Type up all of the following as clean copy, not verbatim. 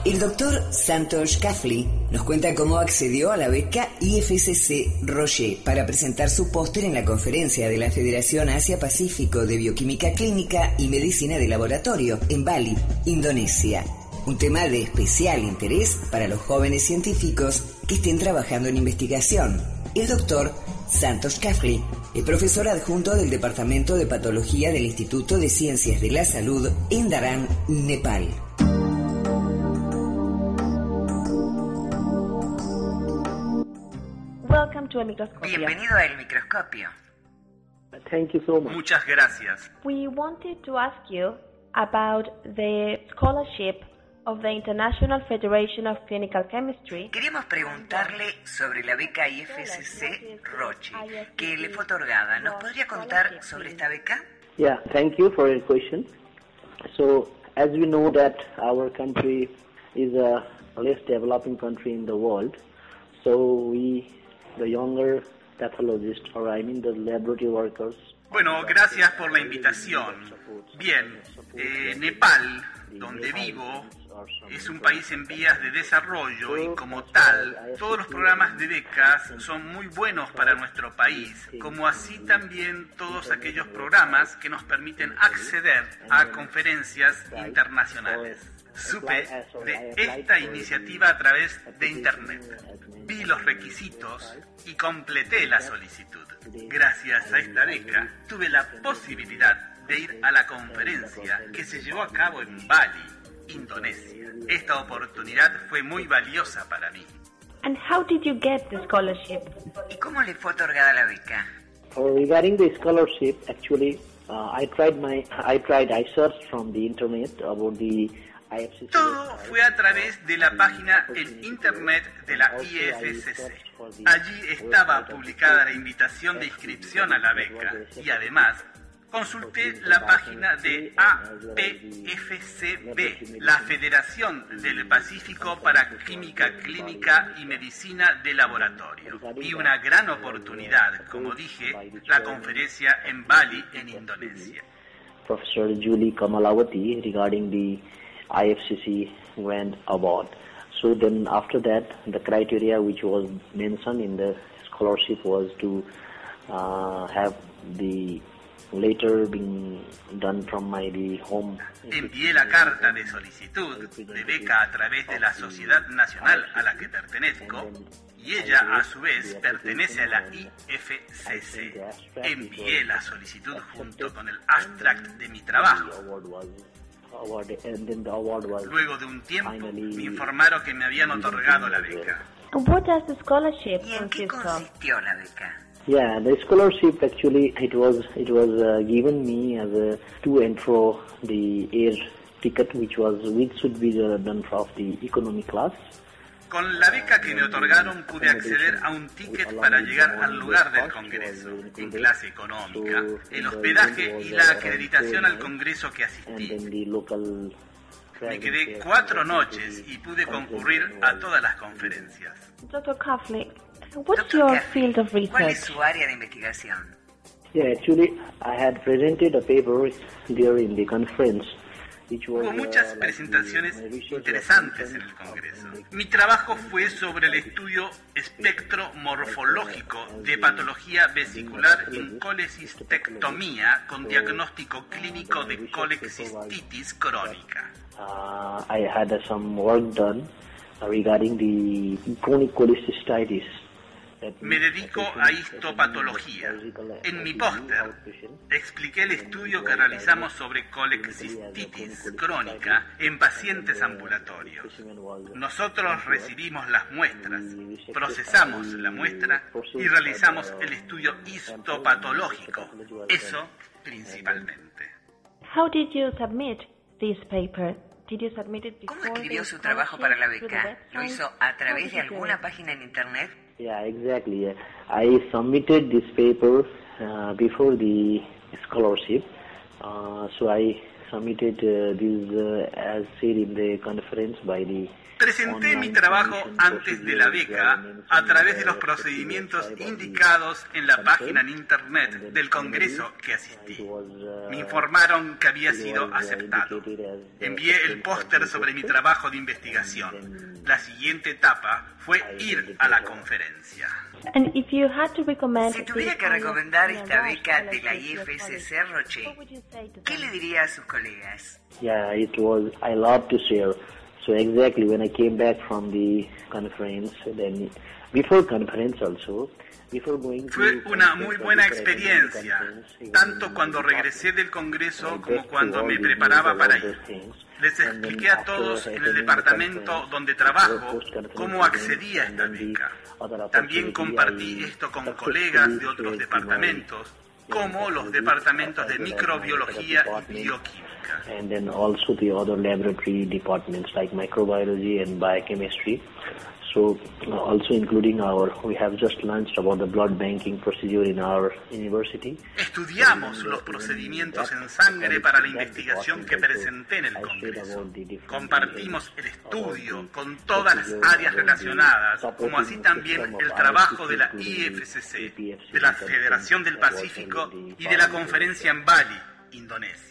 El doctor Santosh Kafli nos cuenta cómo accedió a la beca IFCC Roche para presentar su póster en la conferencia de la Federación Asia-Pacífico de Bioquímica Clínica y Medicina de Laboratorio en Bali, Indonesia. Un tema de especial interés para los jóvenes científicos que estén trabajando en investigación. El doctor Santosh Kafli es profesor adjunto del Departamento de Patología del Instituto de Ciencias de la Salud en Dharan, Nepal. Bienvenido a El Microscopio. Thank you so much. Muchas gracias. We wanted to ask you about the scholarship of the International Federation of Clinical Chemistry. Queríamos preguntarle sobre la beca IFCC Roche, que le fue otorgada. ¿Nos podría contar sobre esta beca? Yeah, thank you for your question. So, as we know that our country is a less developing country in the world, so we, the younger pathologists, or I mean the laboratory workers. Bueno, gracias por la invitación. Bien, Nepal, donde vivo, es un país en vías de desarrollo y como tal, todos los programas de becas son muy buenos para nuestro país, como así también todos aquellos programas que nos permiten acceder a conferencias internacionales. Supe de esta iniciativa a través de Internet. Vi los requisitos y completé la solicitud. Gracias a esta beca, tuve la posibilidad de ir a la conferencia que se llevó a cabo en Bali, Indonesia. Esta oportunidad fue muy valiosa para mí. And how did you get the scholarship? ¿Y cómo le fue otorgada la beca? Regarding the scholarship, actually, I searched from the internet about the IFCC. Todo fue a través de la página en internet de la IFCC. Allí estaba publicada la invitación de inscripción a la beca y además consulté la página de APFCB, la Federación del Pacífico para Química Clínica y Medicina de Laboratorio. Vi una gran oportunidad, como dije, la conferencia en Bali, en Indonesia. Professor Julie Kamalawati regarding the IFCC Grant Award. So then after that, the criteria which was mentioned in the scholarship was to have the later being done from my home. Envié la carta de solicitud de beca a través de la Sociedad Nacional a la que pertenezco y ella a su vez pertenece a la IFCC. Envié la solicitud junto con el abstract de mi trabajo. Luego de un tiempo me informaron que me habían otorgado la beca. What does the scholarship ¿Y en qué consist of? consistió la beca? Yeah, the scholarship actually it was given me as a to and fro the air ticket which should be done from the economy class. Con la beca que me otorgaron pude acceder a un ticket para llegar al lugar del Congreso, en clase económica, el hospedaje y la acreditación al Congreso que asistí. Me quedé 4 noches y pude concurrir a todas las conferencias. Dr. Kafli, what's Dr. your Kafli, field of ¿cuál es research? su área de investigación? Yeah, actually I had presented a paper there in the conference. Hubo muchas presentaciones interesantes en el Congreso. Mi trabajo fue sobre el estudio espectromorfológico de patología vesicular en colecistectomía con diagnóstico clínico de colexistitis crónica. I had some work done regarding the chronic cholecystitis. Me dedico a histopatología. En mi póster expliqué el estudio que realizamos sobre colexistitis crónica en pacientes ambulatorios. Nosotros recibimos las muestras, procesamos la muestra y realizamos el estudio histopatológico. Eso principalmente. How did you submit this paper? Did you submit it ¿Cómo before escribió the su trabajo para la scholarship, beca? through the ¿Lo website? hizo a How través did de you do alguna it? página en internet? Yeah, exactly. Yeah. I submitted this paper before the scholarship. So I submitted this as said in the conference by the Presenté mi trabajo antes de la beca a través de los procedimientos indicados en la página en Internet del Congreso que asistí. Me informaron que había sido aceptado. Envié el póster sobre mi trabajo de investigación. La siguiente etapa fue ir a la conferencia. Si tuviera que recomendar esta beca de la IFSC Roche, ¿qué le diría a sus colegas? Yeah, I love to share. So exactly when I came back from the conference, then before conference also, Fue una muy buena experiencia, tanto cuando regresé del Congreso como cuando me preparaba para ir. Les expliqué a todos en el departamento donde trabajo cómo accedí a esta beca. También compartí esto con colegas de otros departamentos, como los departamentos de microbiología y bioquímica. And then also the other laboratory departments like microbiology and biochemistry. So also including we have just launched about the blood banking procedure in our university. Estudiamos los procedimientos en sangre para la investigación que presenté en el Congreso. Compartimos el estudio con todas las áreas relacionadas, como así también el trabajo de la IFSC, de la Federación del Pacífico y de la conferencia en Bali, Indonesia.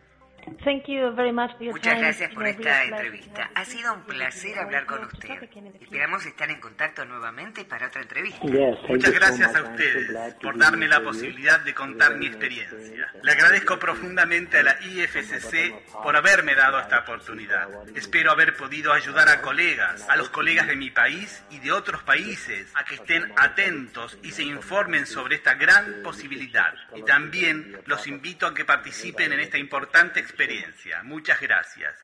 Muchas gracias por esta entrevista. Ha sido un placer hablar con usted. Esperamos estar en contacto nuevamente para otra entrevista. Muchas gracias a ustedes por darme la posibilidad de contar mi experiencia. Le agradezco profundamente a la IFSC por haberme dado esta oportunidad. Espero haber podido ayudar a colegas, a los colegas de mi país y de otros países, a que estén atentos y se informen sobre esta gran posibilidad. Y también los invito a que participen en esta importante experiencia. Muchas gracias.